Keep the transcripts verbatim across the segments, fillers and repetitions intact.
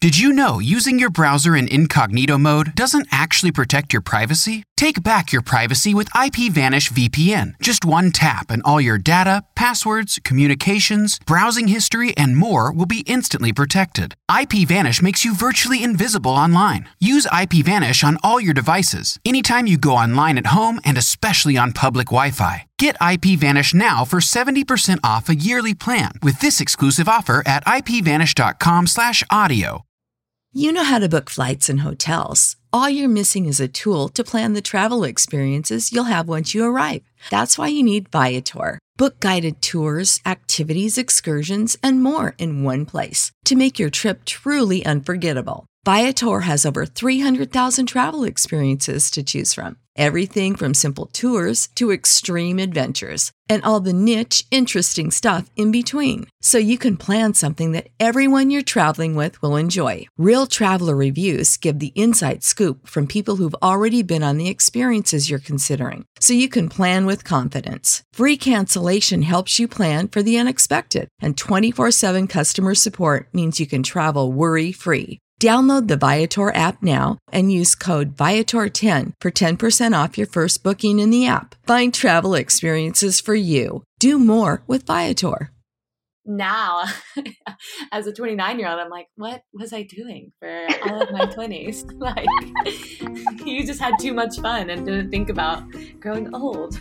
Did you know using your browser in incognito mode doesn't actually protect your privacy? Take back your privacy with IPVanish V P N. Just one tap and all your data, passwords, communications, browsing history, and more will be instantly protected. IPVanish makes you virtually invisible online. Use IPVanish on all your devices, anytime you go online at home and especially on public Wi-Fi. Get IPVanish now for seventy percent off a yearly plan with this exclusive offer at ipvanish.com slash audio. You know how to book flights and hotels. All you're missing is a tool to plan the travel experiences you'll have once you arrive. That's why you need Viator. Book guided tours, activities, excursions, and more in one place to make your trip truly unforgettable. Viator has over three hundred thousand travel experiences to choose from. Everything from simple tours to extreme adventures and all the niche, interesting stuff in between. So you can plan something that everyone you're traveling with will enjoy. Real traveler reviews give the inside scoop from people who've already been on the experiences you're considering. So you can plan with confidence. Free cancellation helps you plan for the unexpected. And twenty-four seven customer support means you can travel worry-free. Download the Viator app now and use code Viator ten for ten percent off your first booking in the app. Find travel experiences for you. Do more with Viator. Now, as a twenty-nine-year-old, I'm like, what was I doing for all of my twenties? Like, you just had too much fun and didn't think about growing old.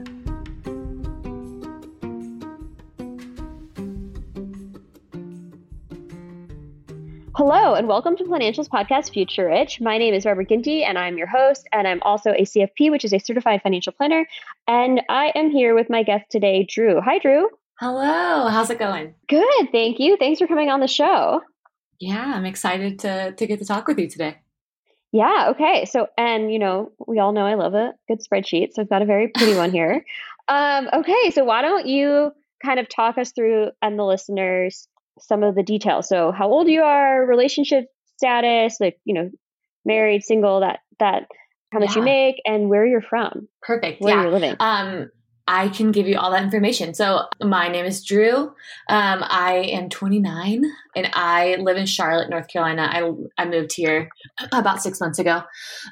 Hello, and welcome to Financials Podcast Future Rich. My name is Barbara Ginty, and I'm your host, and I'm also a C F P, which is a certified financial planner. And I am here with my guest today, Drew. Hi, Drew. Hello. How's it going? Good. Thank you. Thanks for coming on the show. Yeah, I'm excited to, to get to talk with you today. Yeah. Okay. So, and you know, we all know I love a good spreadsheet, so I've got a very pretty one here. Um, okay. So why don't you kind of talk us through, and the listeners, some of the details. So how old you are, relationship status, like, you know, married, single, that, that, how much yeah. you make, and where you're from. Perfect. Where yeah. you're living. Um, I can give you all that information. So my name is Drew. Um, I am twenty-nine and I live in Charlotte, North Carolina. I, I moved here about six months ago.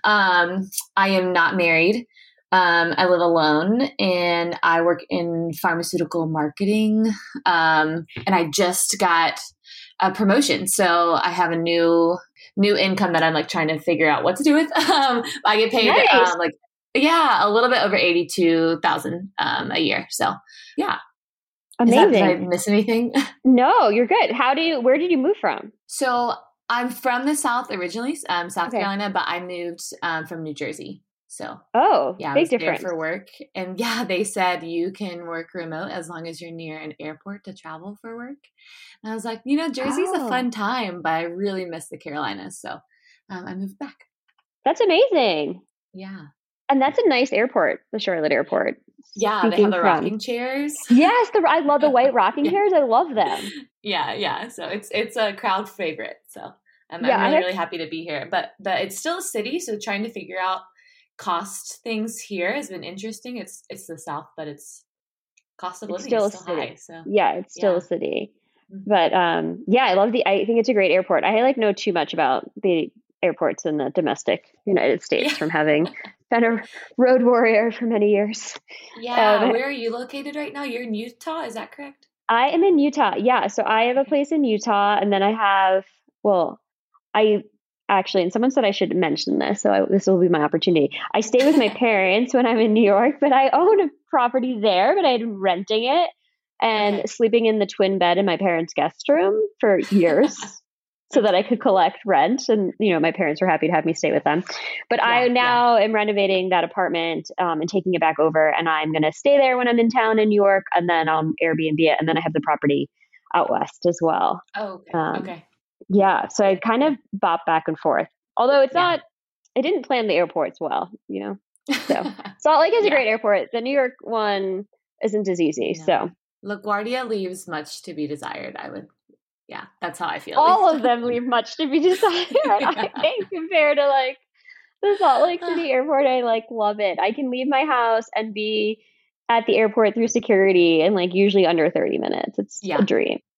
Um, I am not married. Um, I live alone and I work in pharmaceutical marketing. Um, and I just got a promotion. So I have a new, new income that I'm like trying to figure out what to do with. Um, I get paid, nice. um, like, yeah, a little bit over eighty-two thousand, um, a year. So yeah. Amazing. That, did I miss anything? No, you're good. How do you, where did you move from? So I'm from the South originally, um, South okay. Carolina, but I moved, um, from New Jersey. So, oh, yeah, big I was difference there for work. And yeah, they said you can work remote as long as you're near an airport to travel for work. And I was like, you know, Jersey's oh. a fun time, but I really miss the Carolinas. So um, I moved back. That's amazing. Yeah. And that's a nice airport, the Charlotte airport. Yeah, they have the from. rocking chairs. Yes, the, I love the white rocking yeah. chairs. I love them. Yeah, yeah. So it's it's a crowd favorite. So um, yeah, I'm really, have... really happy to be here. But but it's still a city, so trying to figure out cost things here has been interesting. It's it's the South, but it's cost of living it's still is still a city. high. So yeah, it's still yeah. a city. Mm-hmm. But um, yeah, I love the. I think it's a great airport. I like know too much about the airports in the domestic United States yeah. from having been a road warrior for many years. Yeah, um, where are you located right now? You're in Utah, is that correct? I am in Utah. Yeah, so I have a place in Utah, and then I have well, I. Actually, and someone said I should mention this, so I, this will be my opportunity. I stay with my parents when I'm in New York, but I own a property there, but I've been renting it and okay. sleeping in the twin bed in my parents' guest room for years so that I could collect rent. And, you know, my parents were happy to have me stay with them. But yeah, I now yeah. am renovating that apartment um, and taking it back over, and I'm going to stay there when I'm in town in New York, and then I'll Airbnb it, and then I have the property out west as well. Oh, okay. Um, okay. Yeah, so I kind of bop back and forth. Although it's yeah. not, I didn't plan the airports well, you know. So Salt Lake is yeah. a great airport. The New York one isn't as easy. No. So LaGuardia leaves much to be desired. I would, yeah, that's how I feel. All of them leave much to be desired. yeah. I think compared to like the Salt Lake City airport, I like love it. I can leave my house and be at the airport through security in like usually under thirty minutes. It's yeah. a dream.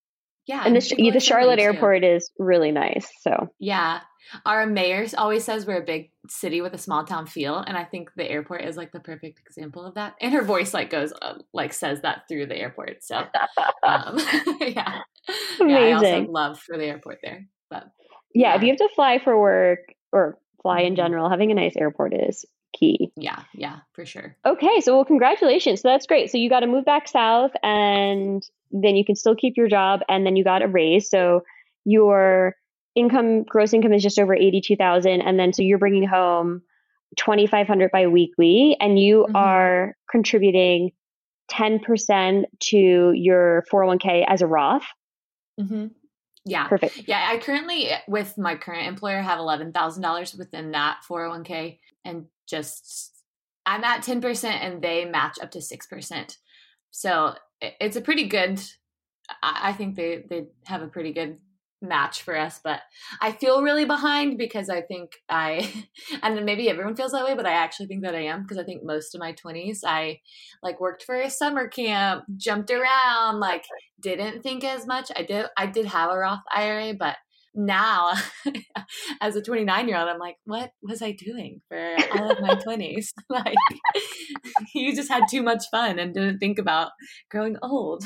Yeah. And the, people the are Charlotte friendly, too. airport is really nice. So Yeah. Our mayor always says we're a big city with a small town feel. And I think the airport is like the perfect example of that. And her voice like goes, uh, like says that through the airport. So, um, yeah. amazing. Yeah. I also have love for the airport there. But yeah, yeah. if you have to fly for work or fly in Mhm. general, having a nice airport is key. Yeah. Yeah, for sure. Okay. So, well, congratulations. So that's great. So you got to move back south and then you can still keep your job and then you got a raise. So your income, gross income is just over eighty-two thousand. And then, so you're bringing home twenty-five hundred biweekly and you Mhm. are contributing ten percent to your four oh one k as a Roth. Mm-hmm. Yeah. Perfect. Yeah. I currently, with my current employer, have eleven thousand dollars within that four oh one k, and just, I'm at ten percent and they match up to six percent. So it- it's a pretty good, I I think they, they have a pretty good match for us, but I feel really behind because I think I, and then maybe everyone feels that way, but I actually think that I am, because I think most of my twenties, I like worked for a summer camp, jumped around, like didn't think as much. I did, I did have a Roth I R A, but now as a twenty-nine year old, I'm like, what was I doing for all of my twenties? Like, you just had too much fun and didn't think about growing old.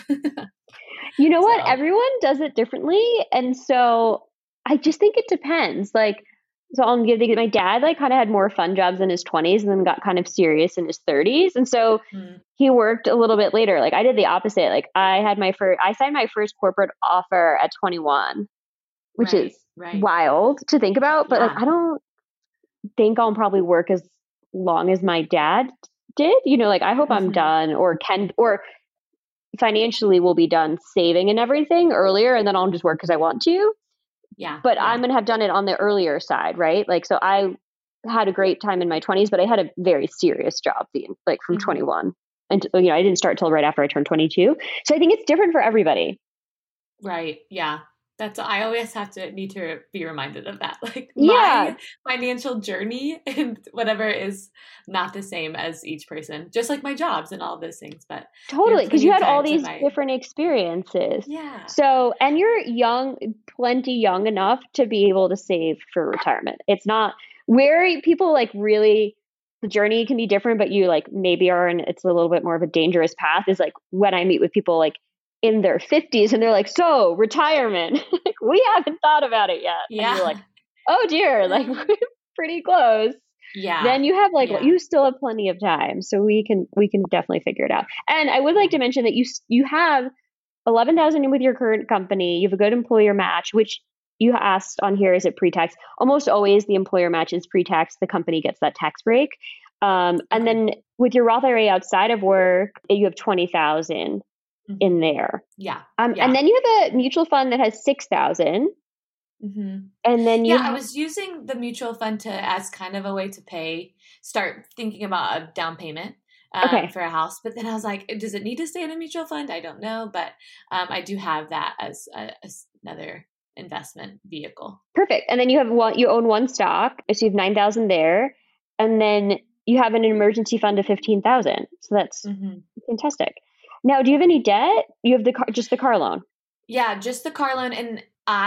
You know So. what? Everyone does it differently. And so I just think it depends. Like, so I'll give the, my dad like kind of had more fun jobs in his twenties and then got kind of serious in his thirties. And so Mm. he worked a little bit later. Like I did the opposite. Like I had my first, I signed my first corporate offer at twenty-one, which Right, is right. wild to think about. But Yeah. like, I don't think I'll probably work as long as my dad did. You know, like I hope I'm Mhm. done or can, or financially will be done saving and everything earlier, and then I'll just work because I want to. Yeah. But yeah. I'm going to have done it on the earlier side, right? Like, so I had a great time in my twenties, but I had a very serious job, the like from Mhm. twenty-one. And, you know, I didn't start till right after I turned twenty-two. So I think it's different for everybody. Right. Yeah. That's, I always have to need to be reminded of that. Like Yeah. my financial journey and whatever is not the same as each person, just like my jobs and all those things. But Totally. Because you had all these my... different experiences. Yeah. So, and you're young, plenty young enough to be able to save for retirement. It's not where people like really, the journey can be different, but you like maybe are in, it's a little bit more of a dangerous path is like when I meet with people like in their fifties and they're like, so retirement, like, we haven't thought about it yet. Yeah. And you're like, oh dear, like we're pretty close. Yeah. Then you have like, yeah. well, you still have plenty of time. So we can, we can definitely figure it out. And I would like to mention that you, you have eleven thousand with your current company. You have a good employer match, which you asked on here, is it pre-tax? Almost always the employer match is pre-tax. The company gets that tax break. Um, Okay. And then with your Roth I R A outside of work, you have twenty thousand Mhm. in there. Yeah. Um, yeah. And then you have a mutual fund that has six thousand. Mm-hmm. And then you yeah, ha- I was using the mutual fund to as kind of a way to pay, start thinking about a down payment um, Okay. for a house. But then I was like, does it need to stay in a mutual fund? I don't know, but um, I do have that as, a, as another investment vehicle. Perfect. And then you have one, you own one stock, so you have nine thousand there, and then you have an emergency fund of fifteen thousand. So that's Mm-hmm. fantastic. Now, do you have any debt? You have the car, just the car loan. Yeah, just the car loan, and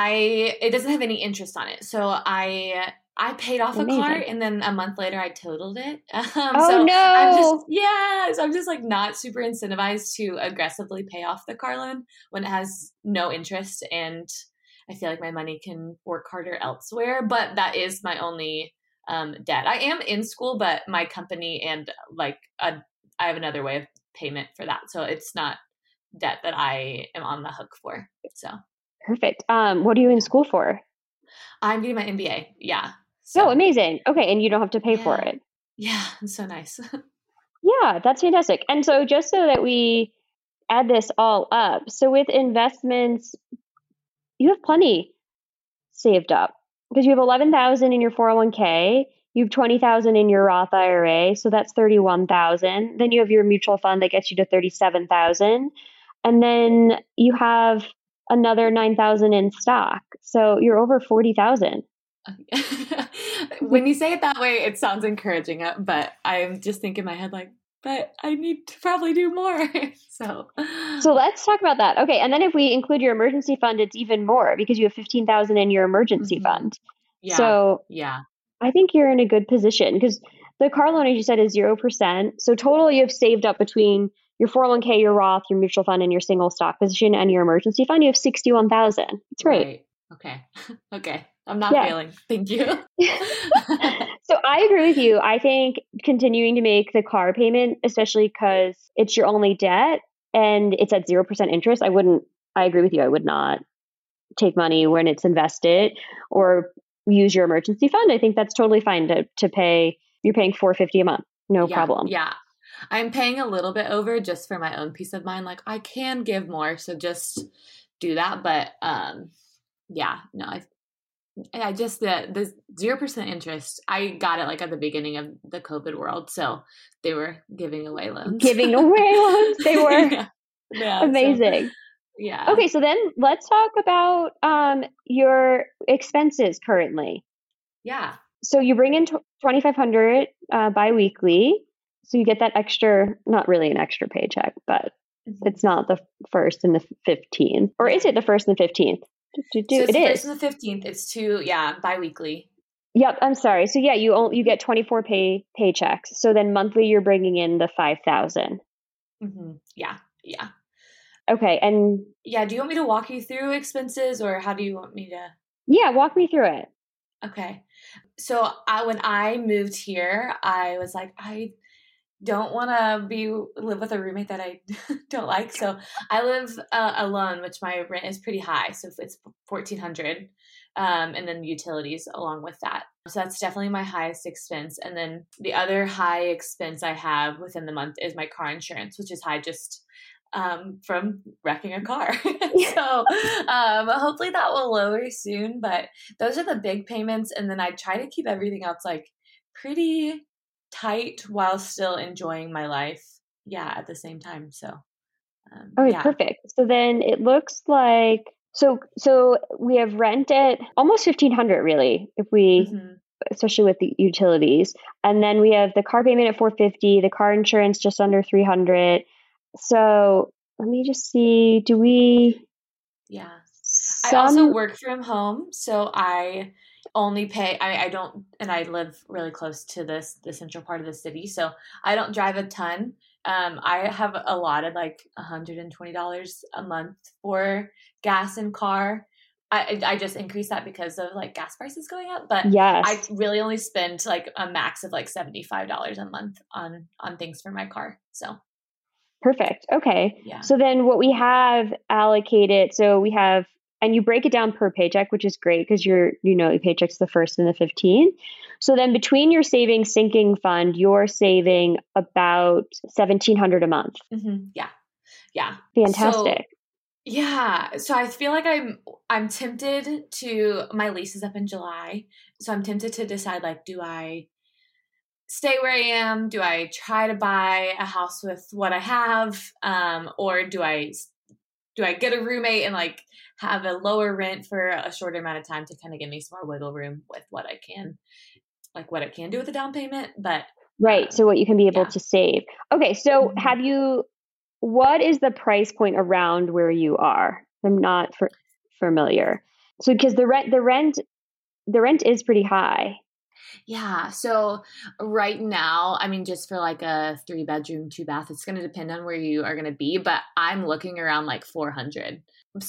I it doesn't have any interest on it. So I I paid off Amazing. a car, and then a month later I totaled it. Um, Oh so no! I'm just yeah, so I'm just like not super incentivized to aggressively pay off the car loan when it has no interest, and I feel like my money can work harder elsewhere. But that is my only um, debt. I am in school, but my company and like a, I have another way of payment for that, so it's not debt that I am on the hook for. So Perfect. Um, what are you in school for? I'm getting my M B A. Yeah. So, Oh, amazing. Okay, and you don't have to pay yeah. for it. Yeah, it's so nice. Yeah, that's fantastic. And so just so that we add this all up, so with investments, you have plenty saved up because you have eleven thousand in your four oh one k, you have twenty thousand in your Roth I R A, so that's thirty-one thousand. Then you have your mutual fund that gets you to thirty-seven thousand. And then you have another nine thousand in stock. So you're over forty thousand. When you say it that way, it sounds encouraging, but I'm just thinking in my head like, but I need to probably do more. so, so let's talk about that. Okay. And then if we include your emergency fund, it's even more because you have fifteen thousand in your emergency mm-hmm. fund. Yeah. So yeah, I think you're in a good position because the car loan, as you said, is zero percent. So total you have saved up between your four oh one k, your Roth, your mutual fund, and your single stock position and your emergency fund, you have sixty-one thousand. That's great. Right. Okay. okay. I'm not yeah. failing. Thank you. So I agree with you. I think continuing to make the car payment, especially because it's your only debt and it's at zero percent interest, I wouldn't, I agree with you. I would not take money when it's invested or use your emergency fund. I think that's totally fine to, to pay. You're paying four hundred fifty dollars a month. No yeah, problem. Yeah. I'm paying a little bit over just for my own peace of mind. Like I can give more. So just do that. But um, yeah, no, I I just, the the zero percent interest, I got it like at the beginning of the COVID world. So they were giving away loans. Giving away loans. They were yeah. Yeah, amazing. So, yeah. Okay. So then let's talk about um your expenses currently. Yeah. So you bring in twenty-five hundred dollars uh, biweekly. So you get that extra, not really an extra paycheck, but mm-hmm. it's not the first and the fifteenth. Or is it the first and the fifteenth? Do, do, do. So it's it the is. first and the fifteenth. It's two, yeah, biweekly. Yep, I'm sorry. So yeah, you only, you get twenty-four pay paychecks. So then monthly you're bringing in the five thousand. Mm-hmm. Yeah, yeah. Okay, and yeah, do you want me to walk you through expenses, or how do you want me to? Yeah, walk me through it. Okay, so I, when I moved here, I was like, I don't want to be live with a roommate that I don't like. So I live uh, alone, which my rent is pretty high. So it's fourteen hundred, um, and then utilities along with that. So that's definitely my highest expense. And then the other high expense I have within the month is my car insurance, which is high just um, from wrecking a car. so um, hopefully that will lower soon. But those are the big payments. And then I try to keep everything else like pretty tight while still enjoying my life. Yeah, at the same time. So, um, okay, yeah. Perfect. So then it looks like so so we have rent at almost fifteen hundred really, if we, mm-hmm. especially with the utilities, and then we have the car payment at four hundred fifty, the car insurance just under three hundred. So let me just see. Do we? Yeah. Some... I also work from home, so I only pay I, I don't and I live really close to this the central part of the city, so I don't drive a ton. um I have allotted like one hundred twenty dollars a month for gas and car. I I just increased that because of like gas prices going up, but yes. I really only spend like a max of like seventy-five dollars a month on on things for my car. So perfect. Okay. Yeah. So then what we have allocated, so we have, and you break it down per paycheck, which is great because you're, you know, your paycheck's the first and the fifteenth. So then between your savings sinking fund, you're saving about seventeen hundred dollars a month. Mm-hmm. Yeah. Yeah. Fantastic. So, yeah. So I feel like I'm, I'm tempted to, my lease is up in July. So I'm tempted to decide, like, do I stay where I am? Do I try to buy a house with what I have? Um, or do I, do I get a roommate and like have a lower rent for a shorter amount of time to kind of give me some more wiggle room with what I can, like what I can do with the down payment? But right. Um, so what you can be able yeah. to save. Okay. So mm-hmm. have you, what is the price point around where you are? I'm not for, familiar. So because the rent, the rent, the rent is pretty high. Yeah. So right now, I mean, just for like a three bedroom, two bath, it's going to depend on where you are going to be, but I'm looking around like four hundred.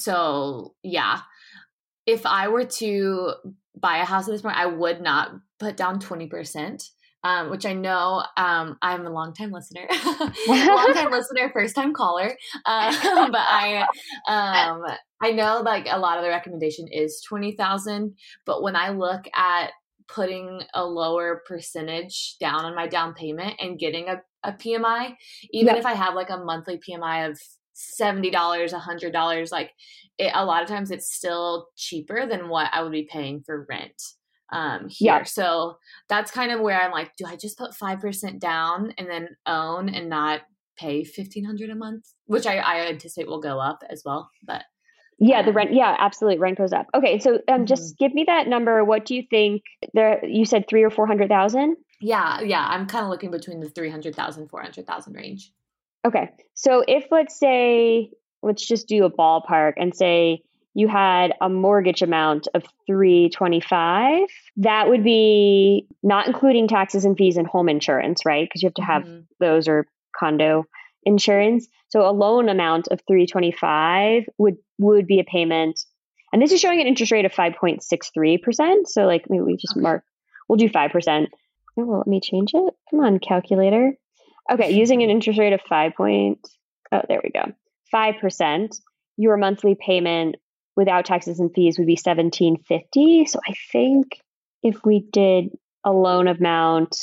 So yeah, if I were to buy a house at this point, I would not put down twenty percent. Um, which I know, um, I'm a long-time listener, long-time listener, first-time caller. Uh, but I, um, I know like a lot of the recommendation is twenty thousand, but when I look at putting a lower percentage down on my down payment and getting a, a P M I, even yep. if I have like a monthly P M I of seventy dollars, one hundred dollars, like it, a lot of times it's still cheaper than what I would be paying for rent um, here. Yep. So that's kind of where I'm like, do I just put five percent down and then own and not pay fifteen hundred dollars a month, which I, I anticipate will go up as well. But yeah, the rent. Yeah, absolutely. Rent goes up. Okay. So um, mm-hmm. just give me that number. What do you think there, you said three or four hundred thousand? Yeah, yeah. I'm kind of looking between the three hundred thousand, four hundred thousand range. Okay. So if let's say, let's just do a ballpark and say you had a mortgage amount of three twenty-five, that would be not including taxes and fees and home insurance, right? Because you have to have Mhm. those or condo insurance. So a loan amount of three twenty-five would would be a payment. And this is showing an interest rate of five point six three percent. So like maybe we just Okay. mark, we'll do five percent. Oh, well, let me change it. Come on, calculator. Okay, using an interest rate of five point, oh, there we go, five percent, your monthly payment without taxes and fees would be seventeen fifty. So I think if we did a loan amount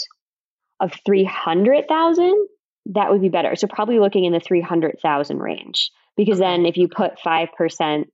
of three hundred thousand, that would be better. So probably looking in the three hundred thousand range, because Okay. then if you put five percent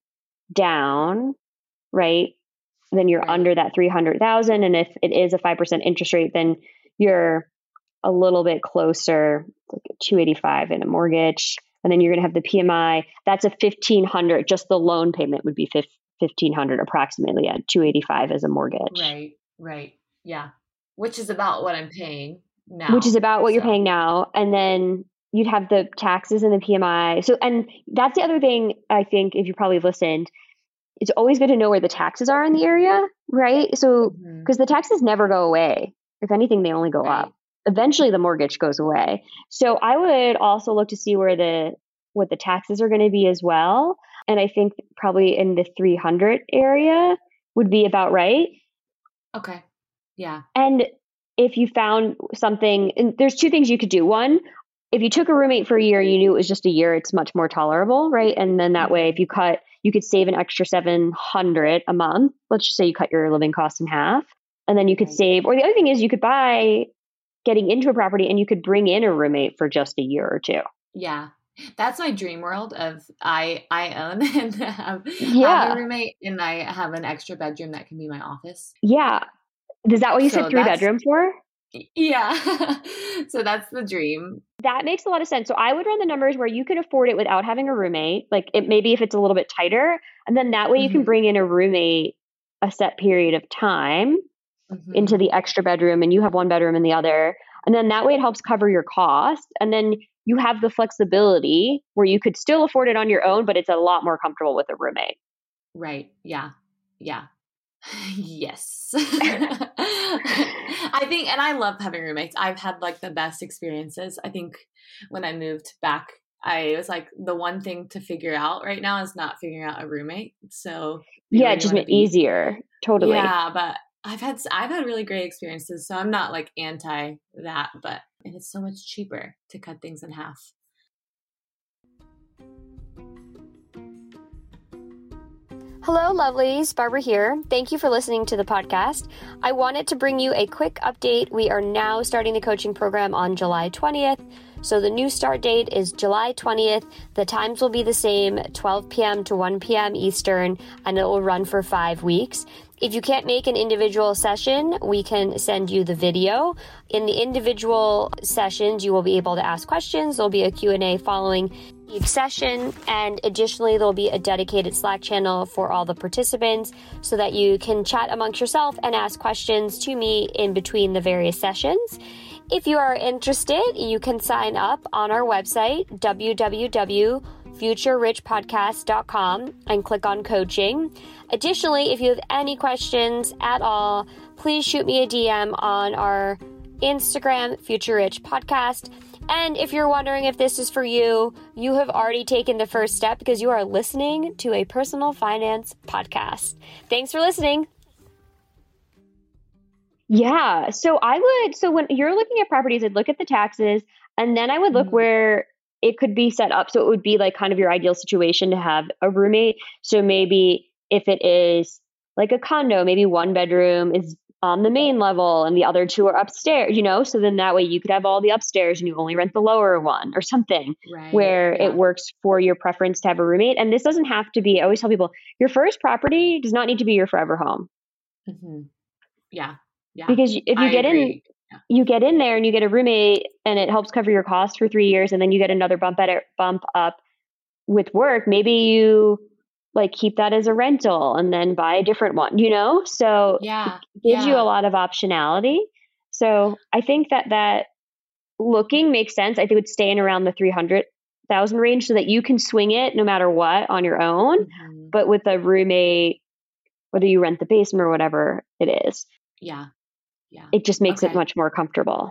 down, right, then you're Right. under that three hundred thousand. And if it is a five percent interest rate, then you're a little bit closer, like two eighty-five in a mortgage. And then you're going to have the P M I. That's a fifteen hundred. Just the loan payment would be fifteen hundred approximately at two eighty-five as a mortgage. Right, right. Yeah. Which is about what I'm paying now. Which is about what so. you're paying now. And then you'd have the taxes and the P M I. So, and that's the other thing I think, if you probably listened, it's always good to know where the taxes are in the area, right? So, because Mhm. the taxes never go away. If anything, they only go Right. up. Eventually the mortgage goes away. So I would also look to see where the what the taxes are going to be as well. And I think probably in the three hundred area would be about right. Okay. Yeah. And if you found something, and there's two things you could do. One, if you took a roommate for a year, you knew it was just a year, it's much more tolerable, right? And then that way, if you cut, you could save an extra seven hundred a month. Let's just say you cut your living costs in half, and then you could Right. save. Or the other thing is you could buy getting into a property and you could bring in a roommate for just a year or two. Yeah. That's my dream world of I I own and have, Yeah. have a roommate, and I have an extra bedroom that can be my office. Yeah. Is that what you So said three that's- bedroom for? Yeah. So that's the dream. That makes a lot of sense. So I would run the numbers where you can afford it without having a roommate. Like it maybe if it's a little bit tighter, and then that way you can Mhm. bring in a roommate a set period of time Mhm. into the extra bedroom, and you have one bedroom in the other. And then that way it helps cover your cost. And then you have the flexibility where you could still afford it on your own, but it's a lot more comfortable with a roommate. Right. Yeah. Yeah. Yes. I think, and I love having roommates. I've had like the best experiences. I think when I moved back, I was like, the one thing to figure out right now is not figuring out a roommate. So Yeah, it just made it easier. Totally. Yeah, but I've had I've had really great experiences. So I'm not like anti that, but and it's so much cheaper to cut things in half. Hello, lovelies. Barbara here. Thank you for listening to the podcast. I wanted to bring you a quick update. We are now starting the coaching program on July twentieth. So the new start date is July twentieth. The times will be the same, twelve p.m. to one p.m. Eastern, and it will run for five weeks. If you can't make an individual session, we can send you the video. In the individual sessions, you will be able to ask questions. There'll be a Q and A following each session, and additionally, there'll be a dedicated Slack channel for all the participants so that you can chat amongst yourself and ask questions to me in between the various sessions. If you are interested, you can sign up on our website, w w w dot future rich podcast dot com, and click on coaching. Additionally, if you have any questions at all, please shoot me a D M on our Instagram, Future Rich Podcast. And if you're wondering if this is for you, you have already taken the first step because you are listening to a personal finance podcast. Thanks for listening. Yeah. So I would, so when you're looking at properties, I'd look at the taxes, and then I would look Mhm. where it could be set up. So it would be like kind of your ideal situation to have a roommate. So maybe if it is like a condo, maybe one bedroom is on the main level and the other two are upstairs, you know? So then that way you could have all the upstairs and you only rent the lower one or something Right. where Yeah. it works for your preference to have a roommate. And this doesn't have to be, I always tell people, your first property does not need to be your forever home. Mhm. Yeah. Yeah. Because if you I get in, agree. Yeah. you get in there and you get a roommate and it helps cover your costs for three years, and then you get another bump at it, bump up with work. Maybe you like keep that as a rental and then buy a different one, you know? So Yeah. it gives you Yeah. a lot of optionality. So I think that that looking makes sense. I think it would stay in around the three hundred thousand range so that you can swing it no matter what on your own. Mm-hmm. But with a roommate, whether you rent the basement or whatever it is, Yeah. Yeah. it just makes Okay. it much more comfortable.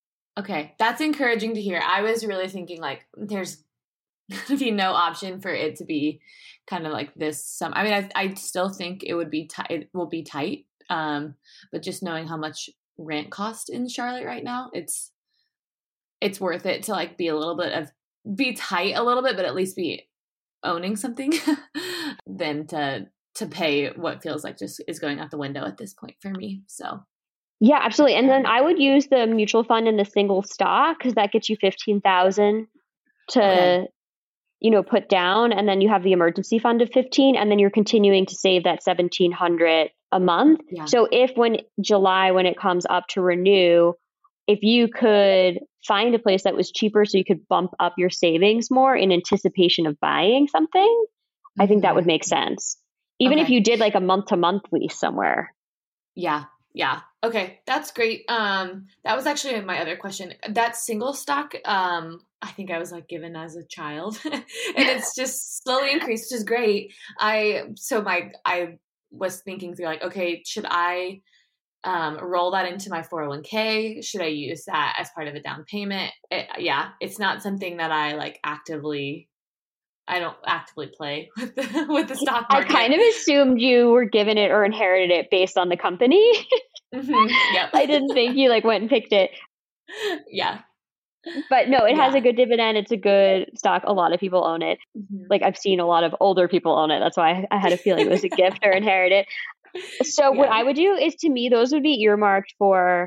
Okay. That's encouraging to hear. I was really thinking like there's going to be no option for it to be kind of like this. Some, I mean, I, I still think it would be tight. It will be tight. Um, but just knowing how much rent cost in Charlotte right now, it's, it's worth it to like be a little bit of, be tight a little bit, but at least be owning something than to, to pay what feels like just is going out the window at this point for me. So. Yeah, absolutely. And then I would use the mutual fund and the single stock because that gets you fifteen thousand to, Okay. you know, put down. And then you have the emergency fund of fifteen, and then you're continuing to save that seventeen hundred a month. Yeah. So if when July, when it comes up to renew, if you could find a place that was cheaper so you could bump up your savings more in anticipation of buying something, mm-hmm. I think that would make sense. Even okay. if you did like a month to month lease somewhere. Yeah. Yeah. Okay. That's great. Um, that was actually my other question. That single stock, um, I think I was like given as a child and it's just slowly increased, which is great. I, so my, I was thinking through like, okay, should I, um, roll that into my four oh one k? Should I use that as part of a down payment? It, yeah. It's not something that I like actively, I don't actively play with the, with the stock market. I kind of assumed you were given it or inherited it based on the company. Mm-hmm. Yep. I didn't think you like went and picked it. Yeah. But no, it yeah. has a good dividend. It's a good stock. A lot of people own it. Mm-hmm. Like I've seen a lot of older people own it. That's why I, I had a feeling it was a gift or inherited. So yeah. What I would do is, to me, those would be earmarked for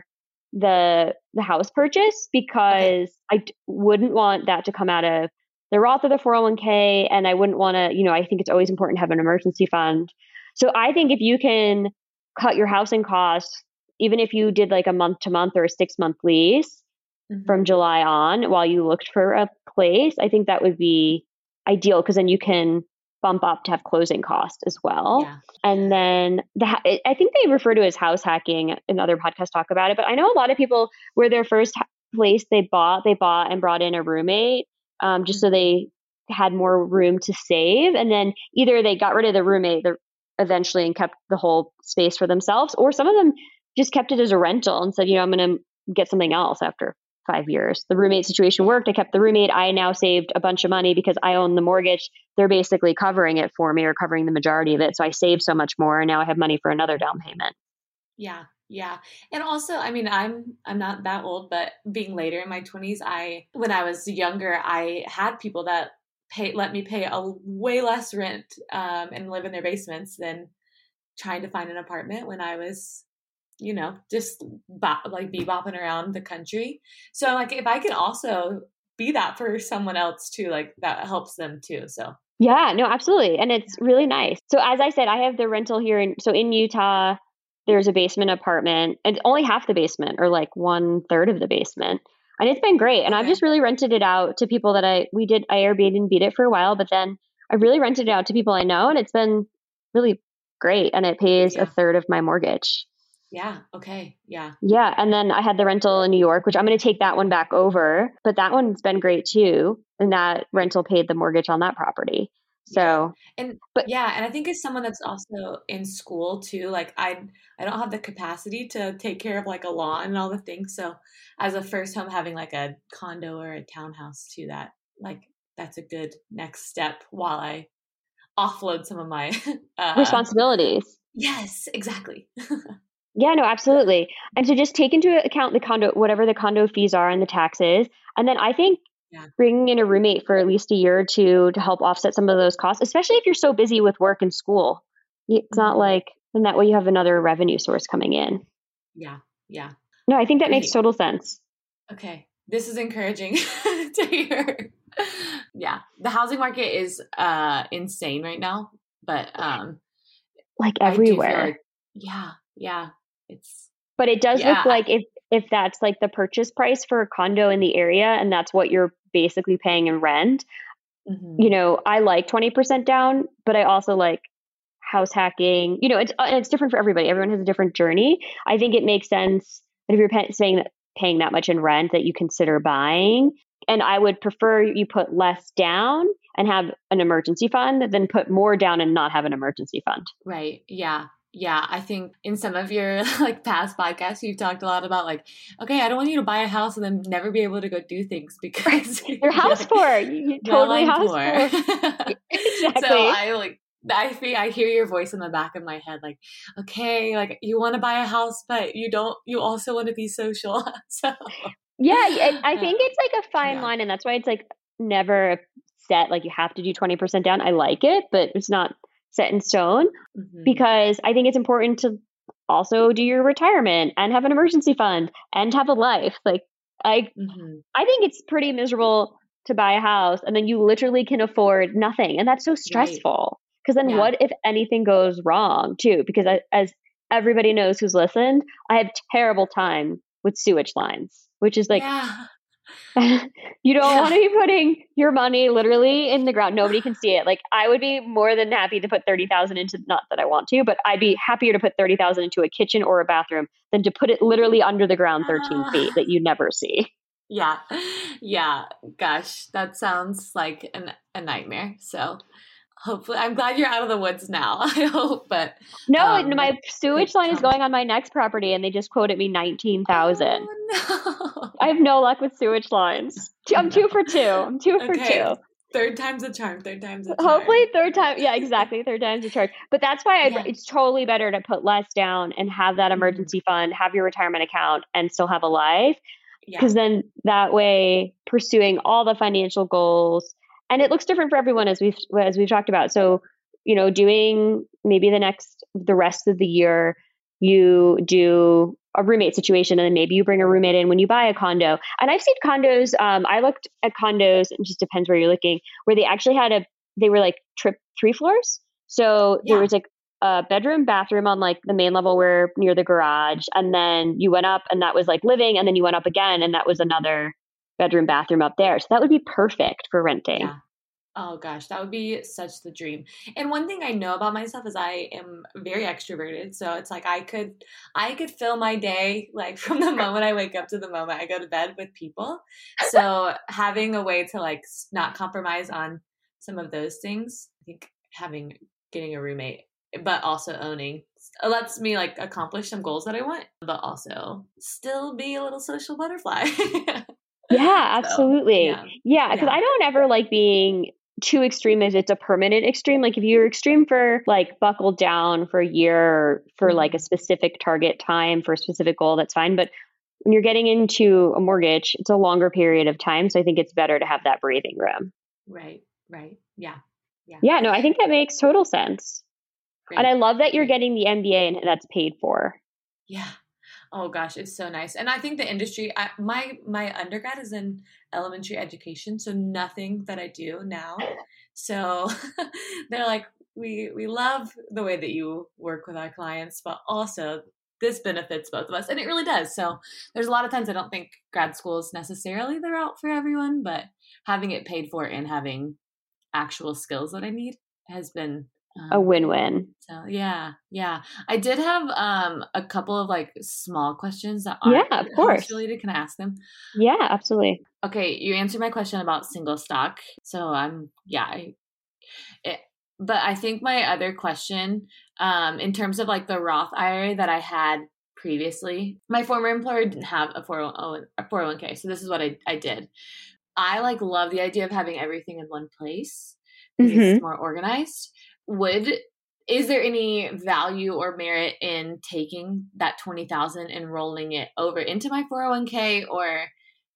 the the house purchase because okay. I d- wouldn't want that to come out of the Roth or the four oh one k. And I wouldn't want to, you know, I think it's always important to have an emergency fund. So I think if you can cut your housing costs, even if you did like a month to month or a six month lease mm-hmm. from July on while you looked for a place, I think that would be ideal because then you can bump up to have closing costs as well. Yeah. And then the, I think they refer to it as house hacking, and other podcasts talk about it. But I know a lot of people where their first place they bought, they bought and brought in a roommate um, just mm-hmm. so they had more room to save. And then either they got rid of the roommate eventually and kept the whole space for themselves, or some of them just kept it as a rental and said, you know, I'm going to get something else after five years. The roommate situation worked. I kept the roommate. I now saved a bunch of money because I own the mortgage. They're basically covering it for me or covering the majority of it. So I saved so much more. And now I have money for another down payment. Yeah. Yeah. And also, I mean, I'm, I'm not that old, but being later in my twenties, I, when I was younger, I had people that pay, let me pay a way less rent um, and live in their basements than trying to find an apartment when I was, you know, just bop, like bebopping around the country. So like, if I can also be that for someone else too, like that helps them too. So yeah, no, absolutely. And it's really nice. So as I said, I have the rental here. In, so in Utah, there's a basement apartment and only half the basement or like one third of the basement. And it's been great. And okay. I've just really rented it out to people that I, we did, I Airbnb'd it for a while, but then I really rented it out to people I know, and it's been really great. And it pays yeah. a third of my mortgage. Yeah. Okay. Yeah. Yeah. And then I had the rental in New York, which I'm going to take that one back over, but that one's been great too. And that rental paid the mortgage on that property. So, yeah. and but yeah. And I think as someone that's also in school too, like I, I don't have the capacity to take care of like a lawn and all the things. So as a first home, having like a condo or a townhouse too, that like, that's a good next step while I offload some of my uh, responsibilities. Yes, exactly. Yeah, no, absolutely. And so just take into account the condo, whatever the condo fees are and the taxes. And then I think yeah. bringing in a roommate for at least a year or two to help offset some of those costs, especially if you're so busy with work and school. It's mm-hmm. not like, and that way you have another revenue source coming in. Yeah. Yeah. No, I think that Great. makes total sense. Okay. This is encouraging to hear. Yeah. The housing market is uh, insane right now, but um, like everywhere. Like, yeah. Yeah. It's, but it does yeah. look like if, if that's like the purchase price for a condo in the area and that's what you're basically paying in rent, mm-hmm. you know, I like twenty percent down, but I also like house hacking, you know, it's, it's different for everybody. Everyone has a different journey. I think it makes sense But if you're pay- saying that paying that much in rent that you consider buying, and I would prefer you put less down and have an emergency fund than put more down and not have an emergency fund. Right. Yeah. Yeah. I think in some of your like past podcasts, you've talked a lot about like, okay, I don't want you to buy a house and then never be able to go do things because you're house poor. You're totally house poor. Exactly. So I like, I feel, I hear your voice in the back of my head, like, okay, like you want to buy a house, but you don't, you also want to be social. So yeah, I think it's like a fine yeah. line, and that's why it's like never set, like you have to do twenty percent down. I like it, but it's not set in stone mm-hmm. because I think it's important to also do your retirement and have an emergency fund and have a life. Like I, mm-hmm. I think it's pretty miserable to buy a house and then you literally can afford nothing. And that's so stressful because right. then yeah. what if anything goes wrong too? Because I, as everybody knows who's listened, I have terrible time with sewage lines, which is like, yeah. you don't yeah. want to be putting your money literally in the ground. Nobody can see it. Like I would be more than happy to put thirty thousand into, not that I want to, but I'd be happier to put thirty thousand into a kitchen or a bathroom than to put it literally under the ground thirteen uh, feet that you never see. Yeah. Yeah. Gosh, that sounds like an, a nightmare. So hopefully, I'm glad you're out of the woods now. I hope, but no, um, my sewage line is going on my next property, and they just quoted me nineteen thousand. Oh, no. I have no luck with sewage lines. I'm two for two. I'm two for okay. two. Third time's a charm. Third time's a charm. Hopefully, third time. Yeah, exactly. Third time's a charm. But that's why I'd, yeah. it's totally better to put less down and have that emergency mm-hmm. fund, have your retirement account, and still have a life. Because yeah. then that way, pursuing all the financial goals. And it looks different for everyone as we've as we've talked about. So, you know, doing maybe the next the rest of the year, you do a roommate situation, and then maybe you bring a roommate in when you buy a condo. And I've seen condos. Um, I looked at condos. It just depends where you're looking. Where they actually had a they were like trip three floors. So yeah. there was like a bedroom, bathroom on like the main level where near the garage, and then you went up, and that was like living, and then you went up again, and that was another bedroom, bathroom up there. So that would be perfect for renting. Yeah. Oh gosh, that would be such the dream. And one thing I know about myself is I am very extroverted. So it's like I could I could fill my day like from the moment I wake up to the moment I go to bed with people. So having a way to like not compromise on some of those things, I think having getting a roommate, but also owning lets me like accomplish some goals that I want, but also still be a little social butterfly. Yeah, absolutely. So, yeah, because yeah, yeah. I don't ever like being too extreme if it's a permanent extreme. Like if you're extreme for like buckle down for a year or for mm-hmm. like a specific target time for a specific goal, that's fine. But when you're getting into a mortgage, it's a longer period of time. So I think it's better to have that breathing room. Right, right. Yeah. Yeah, yeah no, I think that makes total sense. Great. And I love that you're getting the M B A and that's paid for. Yeah. Oh gosh, it's so nice. And I think the industry, I, my my undergrad is in elementary education, so nothing that I do now. So they're like, we we love the way that you work with our clients, but also this benefits both of us. And it really does. So there's a lot of times I don't think grad school is necessarily the route for everyone, but having it paid for and having actual skills that I need has been Um, a win-win. So yeah, yeah. I did have um a couple of like small questions that are yeah, of course related. Can I ask them? Yeah, absolutely. Okay, you answered my question about single stock. So I'm yeah. I, it, but I think my other question, um, in terms of like the Roth I R A that I had previously, my former employer didn't have a four oh one k. So this is what I I did. I like love the idea of having everything in one place because mm-hmm. it's more organized. Would is there any value or merit in taking that twenty thousand and rolling it over into my four oh one k, or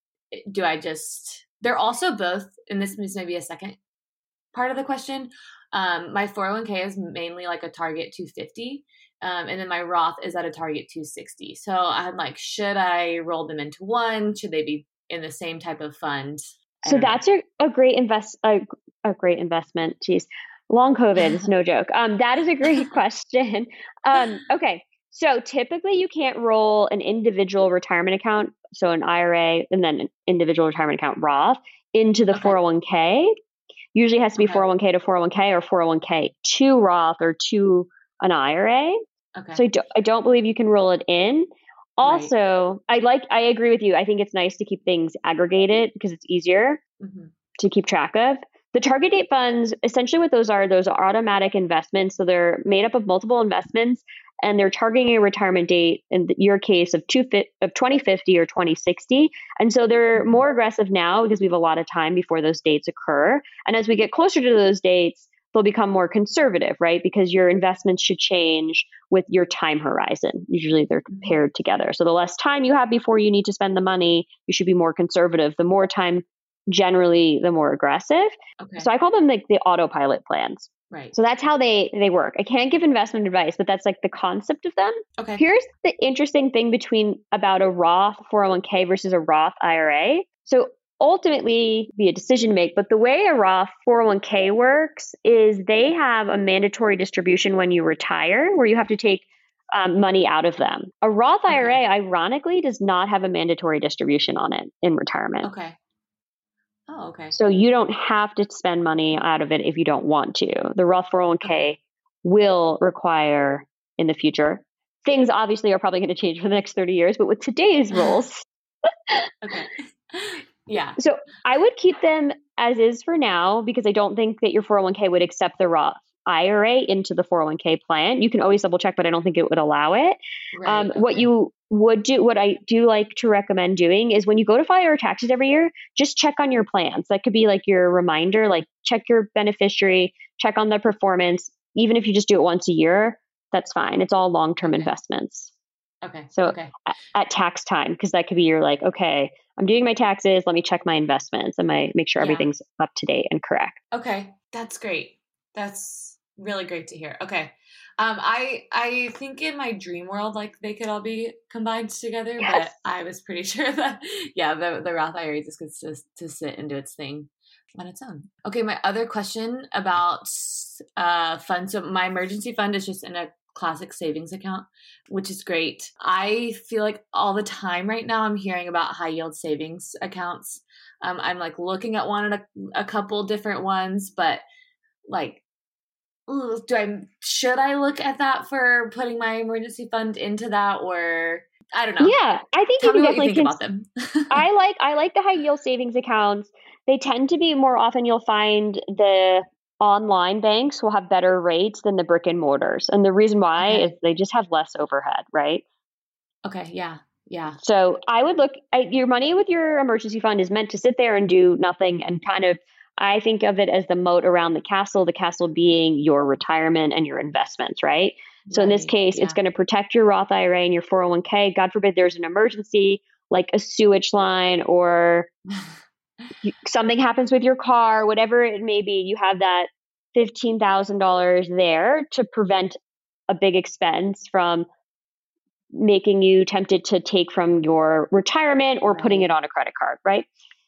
do I just? They're also both, and this is maybe a second part of the question. Um, my four oh one k is mainly like a target two fifty, um, and then my Roth is at a target two sixty. So I'm like, should I roll them into one? Should they be in the same type of fund? So that's a, a great invest a, a great investment. Jeez. Long COVID is no joke. Um, that is a great question. Um, okay. So typically you can't roll an individual retirement account, so an I R A and then an individual retirement account Roth into the okay. four oh one k. Usually it has to be okay. four oh one k to four oh one k or four oh one k to Roth or to an I R A. Okay. So I, do, I don't believe you can roll it in. Also, right. I like, I agree with you. I think it's nice to keep things aggregated because it's easier mm-hmm. to keep track of. The target date funds, essentially what those are, those are automatic investments. So they're made up of multiple investments and they're targeting a retirement date, in your case, of two of twenty fifty or twenty sixty. And so they're more aggressive now because we have a lot of time before those dates occur. And as we get closer to those dates, they'll become more conservative, right? Because your investments should change with your time horizon. Usually they're paired together. So the less time you have before you need to spend the money, you should be more conservative. The more time, generally, the more aggressive. Okay. So I call them like the autopilot plans. Right. So that's how they, they work. I can't give investment advice, but that's like the concept of them. Okay. Here's the interesting thing between about a Roth four oh one k versus a Roth I R A. So ultimately be a decision to make, but the way a Roth four oh one k works is they have a mandatory distribution when you retire where you have to take um, money out of them. A Roth okay. I R A, ironically, does not have a mandatory distribution on it in retirement. Okay. Oh, okay. So you don't have to spend money out of it if you don't want to. The Roth four oh one k okay. will require in the future. Things obviously are probably going to change for the next thirty years, but with today's rules. Okay. Yeah. So I would keep them as is for now because I don't think that your four oh one k would accept the Roth I R A into the four oh one k plan. You can always double check, but I don't think it would allow it. Right, um, okay. What you would do, what I do like to recommend doing is when you go to file your taxes every year, just check on your plans. That could be like your reminder, like check your beneficiary, check on the performance. Even if you just do it once a year, that's fine. It's all long-term okay. investments. Okay. So okay. At, at tax time, because that could be your like, okay, I'm doing my taxes. Let me check my investments and my make sure yeah. everything's up to date and correct. Okay. That's great. That's really great to hear. Okay. Um, I I think in my dream world, like they could all be combined together, yes. but I was pretty sure that, yeah, the, the Roth I R A just gets to, to sit and do its thing on its own. Okay. My other question about uh, funds. So my emergency fund is just in a classic savings account, which is great. I feel like all the time right now I'm hearing about high yield savings accounts. Um, I'm like looking at one and a, a couple different ones, but like, ooh, do I should I look at that for putting my emergency fund into that, or I don't know. Yeah, I think Tell you me can what definitely you think about them. I like I like the high yield savings accounts. They tend to be more often you'll find the online banks will have better rates than the brick and mortars. And the reason why okay. is they just have less overhead, right? Okay. Yeah. Yeah. So I would look at your money with your emergency fund is meant to sit there and do nothing and kind of, I think of it as the moat around the castle, the castle being your retirement and your investments, right? So right. in this case, yeah. it's going to protect your Roth I R A and your four oh one k. God forbid there's an emergency like a sewage line or something happens with your car, whatever it may be, you have that fifteen thousand dollars there to prevent a big expense from making you tempted to take from your retirement or right. putting it on a credit card, right?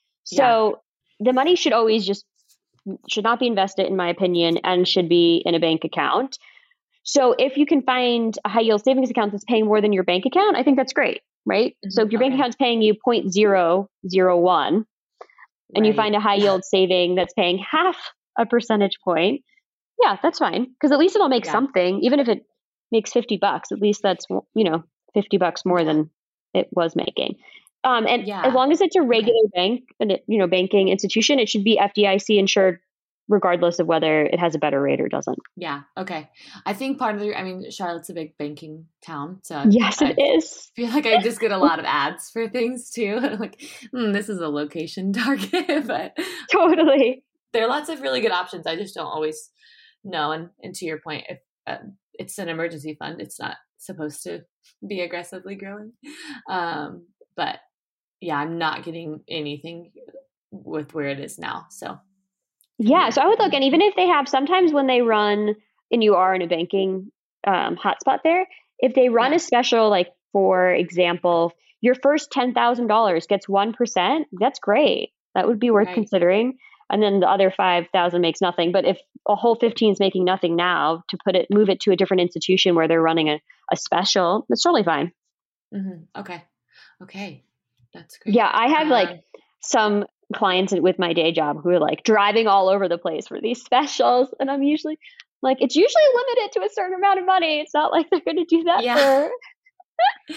So yeah. the money should always just, should not be invested, in my opinion, and should be in a bank account. So if you can find a high yield savings account that's paying more than your bank account, I think that's great, right? Mm-hmm. So if your okay. bank account's paying you zero point zero zero one, and right. you find a high yield saving that's paying half a percentage point, yeah, that's fine. Because at least it'll make yeah. something, even if it makes fifty bucks, at least that's, you know, fifty bucks more than it was making. Um, and yeah. as long as it's a regular okay. bank, and it, you know, banking institution, it should be F D I C insured, regardless of whether it has a better rate or doesn't. Yeah. Okay. I think part of the, I mean, Charlotte's a big banking town. So yes, I it is. feel like I just get a lot of ads for things too. like, hmm, this is a location target, but totally. There are lots of really good options. I just don't always know. And, and to your point, if uh, it's an emergency fund, it's not supposed to be aggressively growing. Um, but yeah, I'm not getting anything with where it is now. So yeah, so I would look, and even if they have, sometimes when they run, and you are in a banking um, hotspot there, if they run yeah. a special, like for example, your first ten thousand dollars gets one percent, that's great. That would be worth right. considering. And then the other five thousand makes nothing. But if a whole fifteen is making nothing now, to put it, move it to a different institution where they're running a, a special, that's totally fine. Mm-hmm. Okay. Okay. That's great. Yeah, I have um, like some clients with my day job who are like driving all over the place for these specials. And I'm usually like, it's usually limited to a certain amount of money. It's not like they're going to do that yeah. for.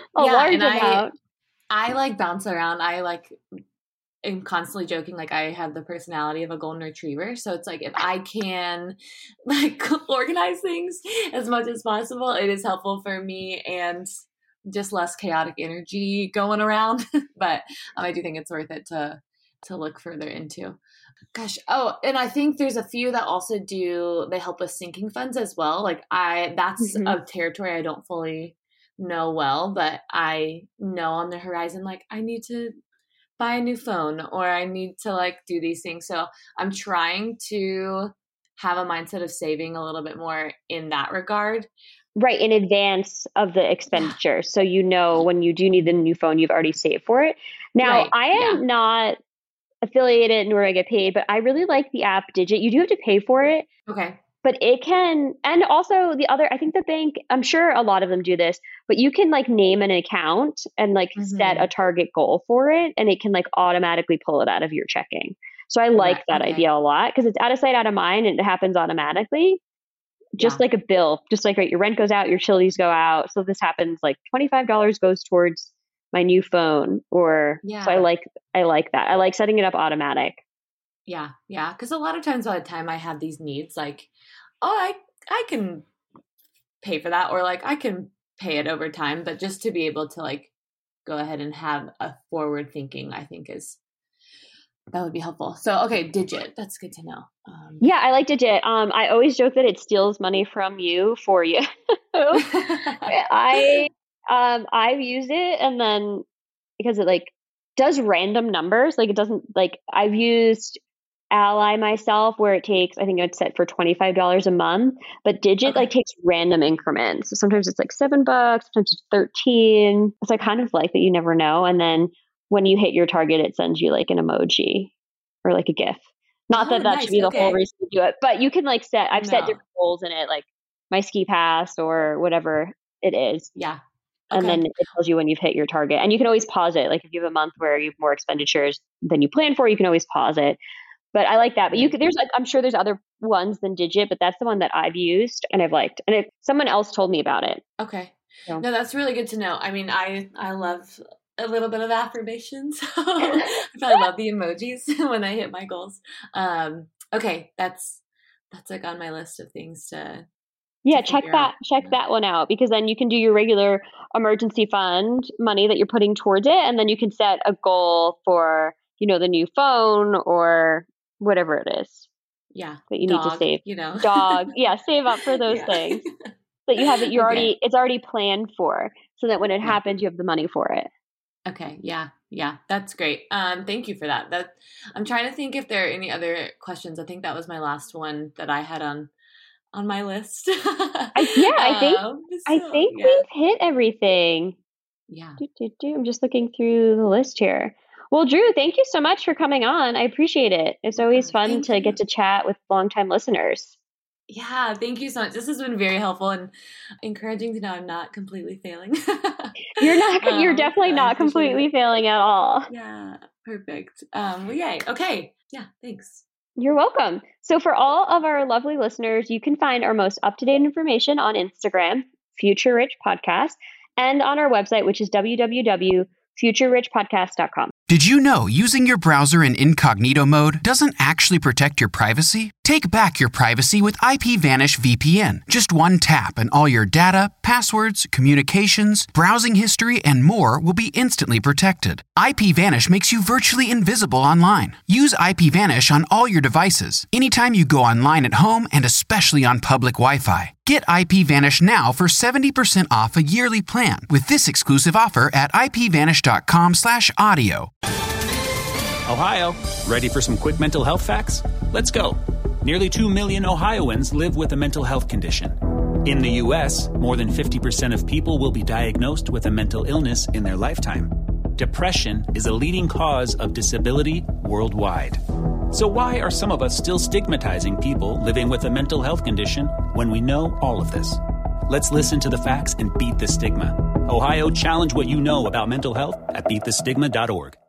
a yeah, large and amount. I, I like bounce around. I like am constantly joking, like I have the personality of a golden retriever. So it's like if I can like organize things as much as possible, it is helpful for me and just less chaotic energy going around. But um, I do think it's worth it to to look further into. Gosh. Oh, and I think there's a few that also do, they help with sinking funds as well. Like I, that's mm-hmm. a territory I don't fully know well, but I know on the horizon, like I need to buy a new phone or I need to like do these things. So I'm trying to have a mindset of saving a little bit more in that regard. Right. In advance of the expenditure. Yeah. So, you know, when you do need the new phone, you've already saved for it. Now, right. I am yeah. not affiliated nor I get paid, but I really like the app Digit. You do have to pay for it. Okay. But it can, and also the other, I think the bank, I'm sure a lot of them do this, but you can like name an account and like mm-hmm. set a target goal for it. And it can like automatically pull it out of your checking. So I like right. that okay. idea a lot because it's out of sight, out of mind, and it happens automatically. Just yeah. like a bill, just like right, your rent goes out, your utilities go out. So if this happens, like twenty-five dollars goes towards my new phone, or yeah. so I like I like that. I like setting it up automatic. Yeah, yeah. Because a lot of times by the time I have these needs, like, oh, I I can pay for that, or like I can pay it over time. But just to be able to like go ahead and have a forward thinking, I think is that would be helpful. So, okay, Digit. That's good to know. Um, yeah, I like Digit. Um, I always joke that it steals money from you for you. I um, I've used it, and then because it like does random numbers, like it doesn't like I've used Ally myself, where it takes, I think it's set for twenty-five dollars a month, but Digit okay. like takes random increments. So sometimes it's like seven bucks, sometimes it's thirteen. So I kind of like that you never know, and then when you hit your target, it sends you like an emoji or like a GIF. Not oh, that that nice. should be the okay. whole reason to do it, but you can like set, I've no. set different goals in it, like my ski pass or whatever it is. Yeah. Okay. And then it tells you when you've hit your target. And you can always pause it. Like if you have a month where you have more expenditures than you plan for, you can always pause it. But I like that. But you could, there's, I'm sure there's other ones than Digit, but that's the one that I've used and I've liked. And if someone else told me about it. Okay. So. No, that's really good to know. I mean, I, I love a little bit of affirmation. So I probably love the emojis when I hit my goals. Um, okay. That's, that's like on my list of things to, yeah, check that, out. check yeah. that one out, because then you can do your regular emergency fund money that you're putting towards it. And then you can set a goal for, you know, the new phone or whatever it is. Yeah. That you Dog, need to save. You know, dog. Yeah. Save up for those yeah. things that you have it. You're okay. already, it's already planned for, so that when it yeah. happens, you have the money for it. Okay. Yeah. Yeah. That's great. Um, thank you for that. That I'm trying to think if there are any other questions. I think that was my last one that I had on, on my list. I, yeah. I think, um, so, I think yeah. we've hit everything. Yeah. Do, do, do. I'm just looking through the list here. Well, Drew, thank you so much for coming on. I appreciate it. It's always fun thank to you. get to chat with longtime listeners. Yeah, thank you so much. This has been very helpful and encouraging to know I'm not completely failing. You're not. Um, you're definitely not completely it. failing at all. Yeah, perfect. Um, well, yay. Okay. Yeah, thanks. You're welcome. So for all of our lovely listeners, you can find our most up-to-date information on Instagram, Future Rich Podcast, and on our website, which is w w w dot future rich podcast dot com. Did you know using your browser in incognito mode doesn't actually protect your privacy? Take back your privacy with IPVanish V P N. Just one tap and all your data, passwords, communications, browsing history, and more will be instantly protected. IPVanish makes you virtually invisible online. Use IPVanish on all your devices, anytime you go online at home, and especially on public Wi-Fi. Get IPVanish now for seventy percent off a yearly plan with this exclusive offer at ipvanish.com slash audio. Ohio, ready for some quick mental health facts? Let's go. Nearly two million Ohioans live with a mental health condition. In the U S, more than fifty percent of people will be diagnosed with a mental illness in their lifetime. Depression is a leading cause of disability worldwide. So why are some of us still stigmatizing people living with a mental health condition when we know all of this? Let's listen to the facts and beat the stigma. Ohio, challenge what you know about mental health at beat the stigma dot org.